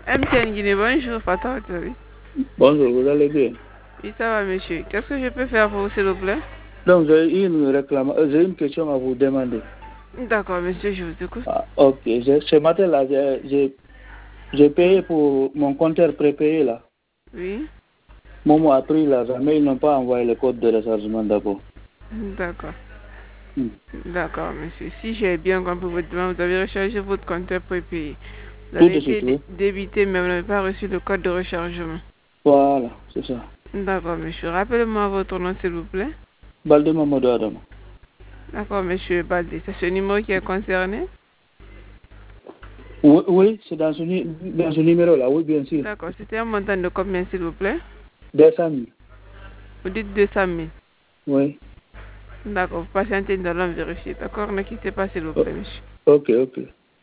MTN Guinée, bonjour, Fatah Ouattara. Bonjour, vous allez bien? Oui, ça va, monsieur. Qu'est-ce que je peux faire pour vous, s'il vous plaît? Donc, j'ai une question à vous demander. D'accord, monsieur, je vous écoute. Ah, ok, ce matin-là, j'ai payé pour mon compteur prépayé là. Oui. Momo a pris l'argent, mais ils n'ont pas envoyé le code de rechargement d'abord. D'accord. D'accord, monsieur. Si j'ai bien compris votre demande, vous avez rechargé votre compteur prépayé. Vous Tout avez de suite, été oui. débité, mais vous n'avez pas reçu le code de rechargement. Voilà, c'est ça. D'accord, monsieur. Rappelez-moi votre nom, s'il vous plaît. Balde Mamadou Adam. D'accord, monsieur Baldé. C'est ce numéro qui est concerné? Oui, oui, c'est dans ce numéro-là, oui, bien sûr. D'accord. C'était un montant de combien, s'il vous plaît? 200 000. Vous dites 200 000. Oui. D'accord. Vous patientez, nous allons vérifier. D'accord? Ne quittez pas, s'il vous plaît, monsieur. Ok, ok.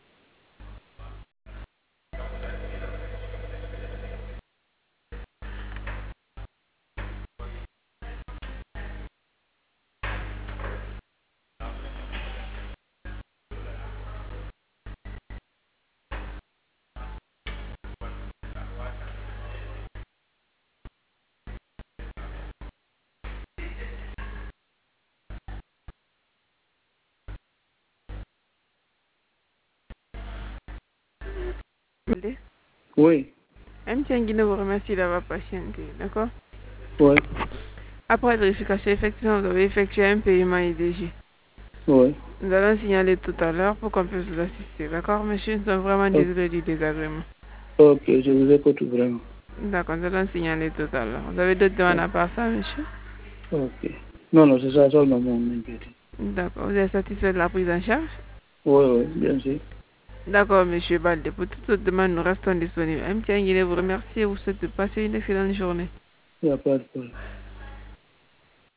Baldé. Oui. MTN Guinée vous remercie d'avoir patienté. D'accord? Oui. Après vérification, effectivement, vous avez effectué un paiement IDG. Oui. Nous allons signaler tout à l'heure pour qu'on puisse vous assister. D'accord, monsieur? Nous sommes vraiment désolés du désagrément. Ok, je vous écoute vraiment. D'accord, nous allons signaler tout à l'heure. Vous avez d'autres demandes à part ça, monsieur? Ok. Non, non, c'est ça seulement mon inquiétude. D'accord. Vous êtes satisfait de la prise en charge? Oui, oui, bien sûr. D'accord, monsieur Baldé. Pour toute autre demande, nous restons disponibles. MTN Guinée vous remercie et vous souhaite de passer une excellente journée. Il n'y a pas de problème.